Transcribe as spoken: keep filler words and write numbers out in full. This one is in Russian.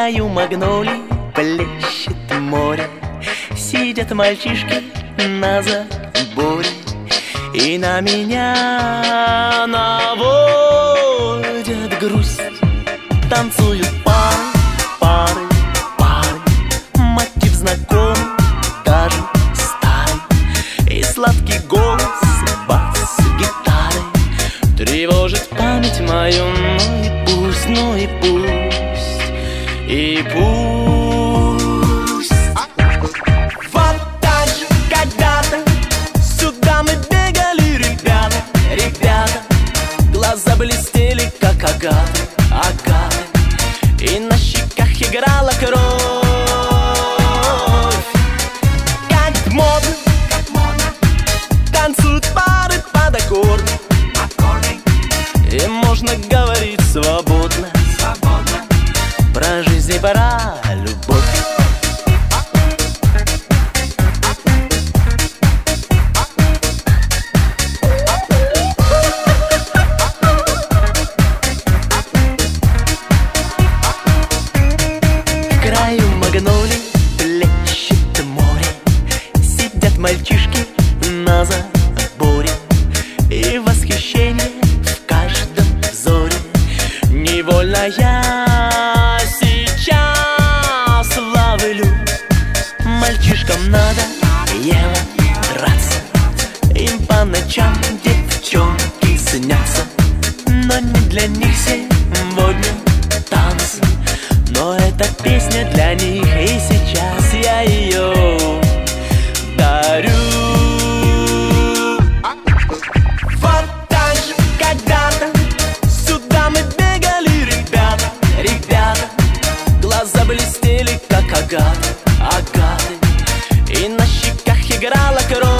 краю магнолий плещет море, сидят мальчишки на заборе и на меня наводят грусть. Танцуют пары, пары, пары, мотив знакомый, даже старый, и сладкий голос бас-гитары тревожит память мою. Ну и пусть, ну и пусть, и пусть. Вот так же когда-то сюда мы бегали, ребята, ребята. Глаза блестели, как агаты, агаты, и на щеках играла кровь. Как модно, как модно танцуют пары под аккорды, аккорды. И можно говорить свободно, свободно про жизнь и про любовь. К краю магнолий плещет море, сидят мальчишки на заборе, и восхищение в каждом взоре. Невольно я сейчас ловлю. Мальчишкам надо ело драться, им по ночам девчонки снятся, но не для них сегодня танцы. Но эта песня для них, и сейчас я ее дарю. Вот так же когда-то сюда мы бегали, ребята, ребята. Глаза блестели, как агаты, агаты, и на щеках играла кровь.